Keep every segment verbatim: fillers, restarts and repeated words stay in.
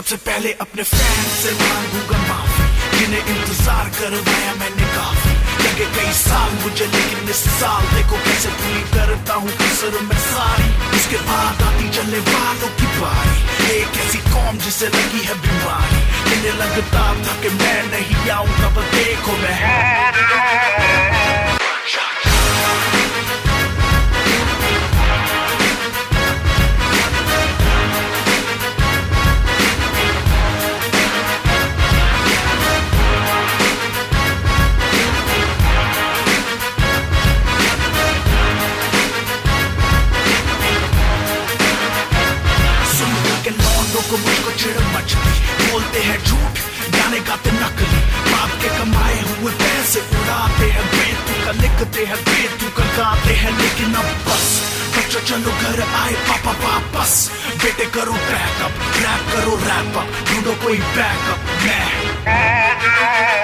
सबसे पहले अपने फैन से मांगूंगा माफी, जिन्हें इंतजार करवाया मैंने काफी। लगे कई साल मुझे लेकिन इस साल देखो कैसे पूरी करता हूँ कसर में सारी। इसके बाद आती चलने वालों की बारी, एक ऐसी कौम जिसे लगी है बीमारी। इन्हें लगता था कि मैं नहीं आऊंगा पर देखो मैं को मुझको चिड़ मचती, बोलते हैं झूठ गाने गाते नकली, बाप के कमाए हुए पैसे उड़ाते हैं बेतुका, लिखते हैं बेतुका, गाते हैं लेकिन अब बस बच्चों चलो घर आए पापा वापस। बेटे करो बैकअप, रैप करो रैप अप, ढूंढो कोई बैकअप। मैं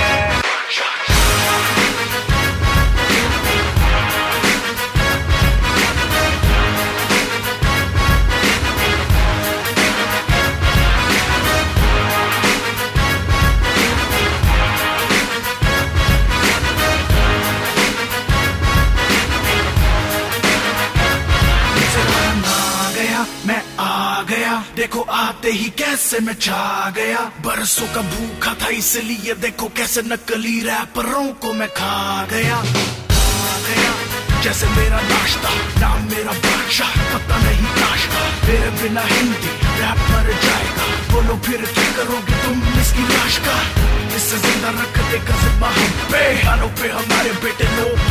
मैं आ गया, देखो आते ही कैसे मैं छा गया। बरसों का भूखा था इसलिए देखो कैसे नकली रैपरों को मैं खा गया खा गया। जैसे मेरा नाश्ता, नाम मेरा बादशाह, पता नहीं ताश का। मेरे बिना हिंदी रैप मर जाएगा, बोलो फिर क्या करोगे तुम इसकी लाश का। इससे जिंदा रख देगा जिम्मा हम पे, गानों पे हमारे बेटे लोग